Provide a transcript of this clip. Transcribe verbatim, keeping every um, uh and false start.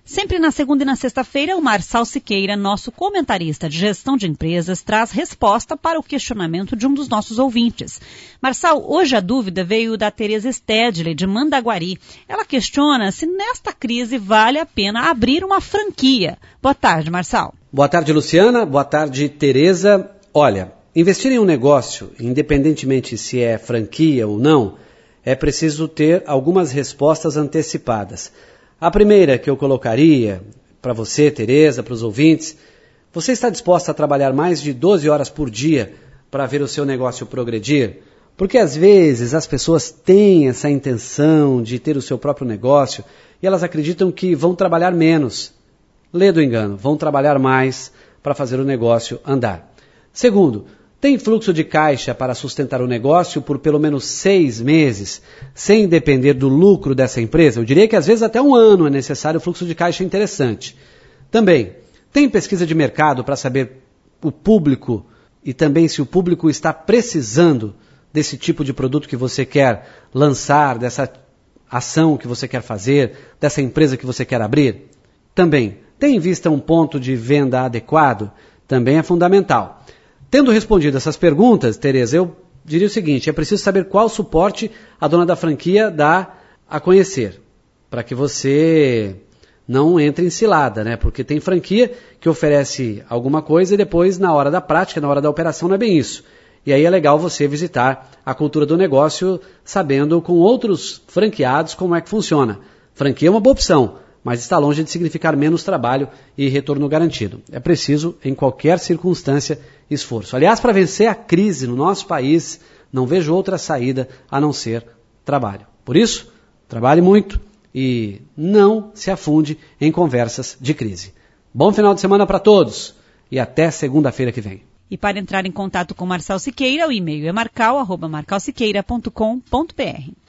Sempre na segunda e na sexta-feira, o Marçal Siqueira, nosso comentarista de gestão de empresas, traz resposta para o questionamento de um dos nossos ouvintes. Marçal, hoje a dúvida veio da Tereza Stedley, de Mandaguari. Ela questiona se nesta crise vale a pena abrir uma franquia. Boa tarde, Marçal. Boa tarde, Luciana. Boa tarde, Tereza. Olha, investir em um negócio, independentemente se é franquia ou não, é preciso ter algumas respostas antecipadas. A primeira que eu colocaria para você, Tereza, para os ouvintes: você está disposta a trabalhar mais de doze horas por dia para ver o seu negócio progredir? Porque às vezes as pessoas têm essa intenção de ter o seu próprio negócio e elas acreditam que vão trabalhar menos. Lê do engano, vão trabalhar mais para fazer o negócio andar. Segundo, tem fluxo de caixa para sustentar o negócio por pelo menos seis meses, sem depender do lucro dessa empresa? Eu diria que às vezes até um ano é necessário fluxo de caixa interessante. Também, tem pesquisa de mercado para saber o público e também se o público está precisando desse tipo de produto que você quer lançar, dessa ação que você quer fazer, dessa empresa que você quer abrir? Também, tem em vista um ponto de venda adequado? Também é fundamental. Tendo respondido essas perguntas, Tereza, eu diria o seguinte: é preciso saber qual suporte a dona da franquia dá a conhecer, para que você não entre em cilada, né? Porque tem franquia que oferece alguma coisa e depois, na hora da prática, na hora da operação, não é bem isso. E aí é legal você visitar a cultura do negócio, sabendo com outros franqueados como é que funciona. Franquia é uma boa opção, mas está longe de significar menos trabalho e retorno garantido. É preciso, em qualquer circunstância, esforço. Aliás, para vencer a crise no nosso país, não vejo outra saída a não ser trabalho. Por isso, trabalhe muito e não se afunde em conversas de crise. Bom final de semana para todos e até segunda-feira que vem. E para entrar em contato com Marçal Siqueira, o e-mail é marcal arroba marcal siqueira ponto com ponto br.